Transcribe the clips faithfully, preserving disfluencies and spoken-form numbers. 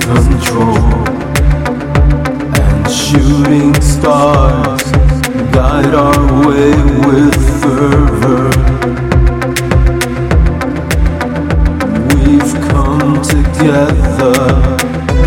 control, and shooting stars guide our way with fervor. We've come together.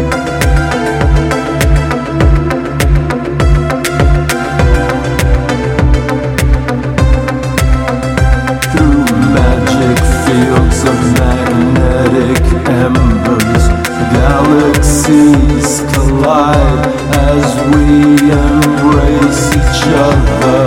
Fields of magnetic embers, galaxies collide as we embrace each other,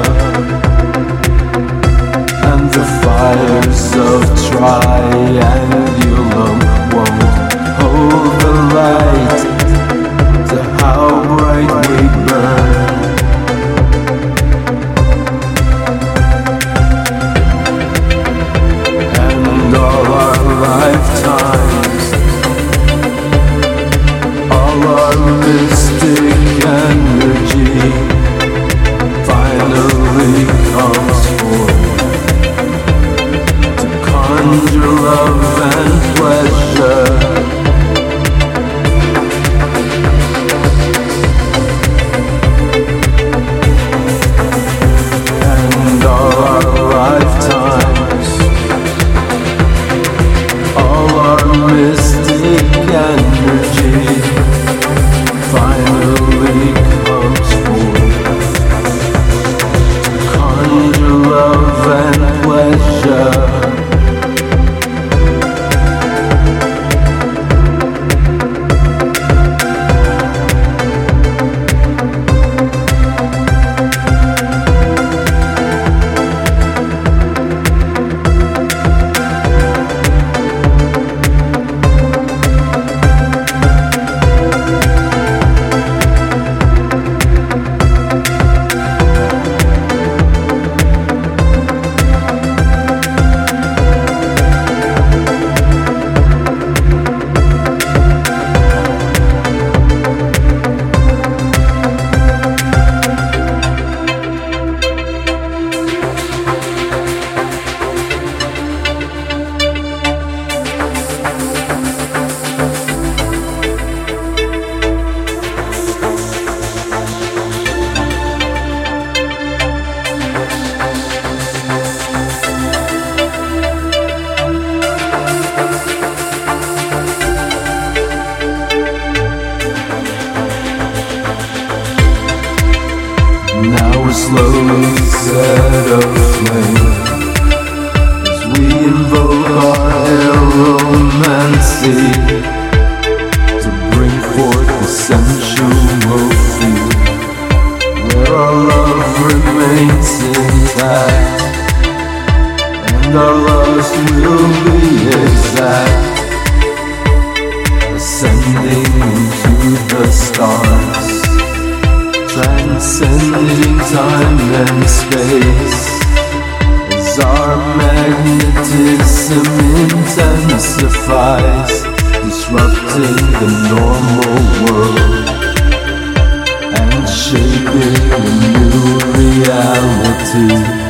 and the fires of triangulum won't hold the light to how bright we burn. Lifetimes, all our mystic energy finally comes forth to conjure love and pleasure. And all our lifetimes, mystic energy finally comes forth to conjure love and pleasure. Now we're slowly set aflame as we invoke our aromancy to bring forth the sensual feel, where our love remains intact, and our lust will be exact, ascending into the stars, transcending time and space, as our magnetism intensifies, disrupting the normal world and shaping a new reality.